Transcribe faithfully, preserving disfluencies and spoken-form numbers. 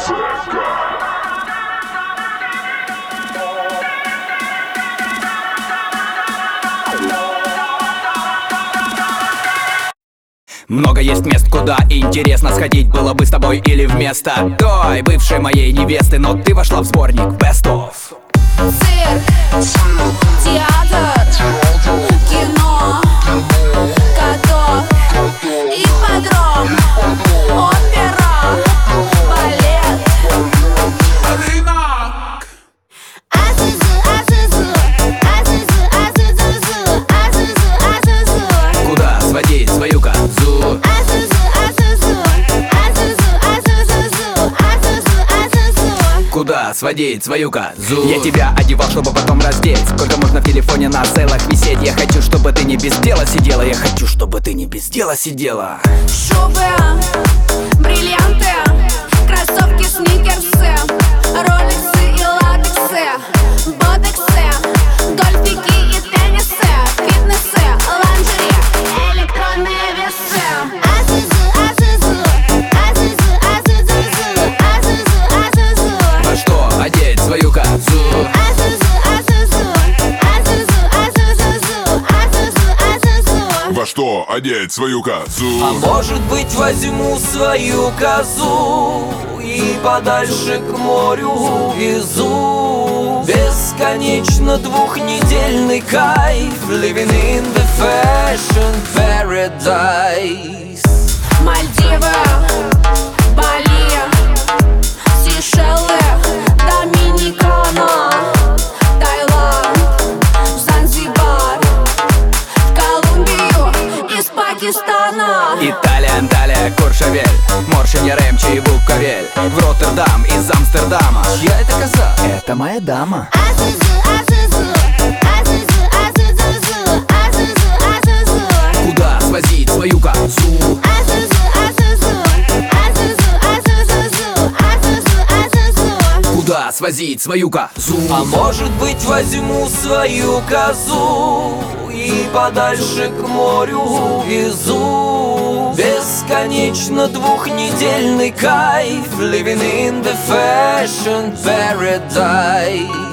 Много есть мест, куда интересно сходить было бы с тобой или вместо той бывшей моей невесты, но ты вошла в сборник Best of. Цирк, театр, кино, каток, ипподром, опера, балет, рынок. Азазу, азазу, азазу, азазу, азазу, азазу. Куда сводить свою козу? Азазу, азазу, азазу, азазу, азазу, азазу. Куда сводить свою козу? Я тебя одевал, чтобы потом раздеть. Сколько можно в телефоне на сейлах висеть? Я хочу, чтобы ты не без дела сидела. Я хочу, чтобы ты не без дела сидела. Шубы, бриллианты, кроссовки, сникерсы, роликсы и латексы, ботексы, дольфики и теннисы, фитнесы, ланжери, электронные весы. Азазу, азазу, азазу, азазу, азазу, азазу. Во что одеть свою козу? Азазу, азазу, азазу, азазу, азазу, азазу. Во что одеть свою козу? А может быть, возьму свою козу и подальше к морю увезу. Бесконечно двухнедельный кайф, living in the fashion paradise. Мальдивы, Бали, Сейшелы, Доминикана, Таиланд, Занзибар, в Колумбию из Пакистана. Италия, Анталия, Куршавель, Моршинья, Ремчи и Буковель. В Роттердам из Амстердама. Чья это коза? Это моя дама. Азазу, азазу, азазу, азазу, азазу, азазу. Куда свозить свою козу? Азазу, азазу, азазу, азазу, азазу, азазу. Куда свозить свою козу? А может быть, возьму свою козу и подальше к морю увезу. Бесконечно двухнедельный кайф, living in the fashion paradise.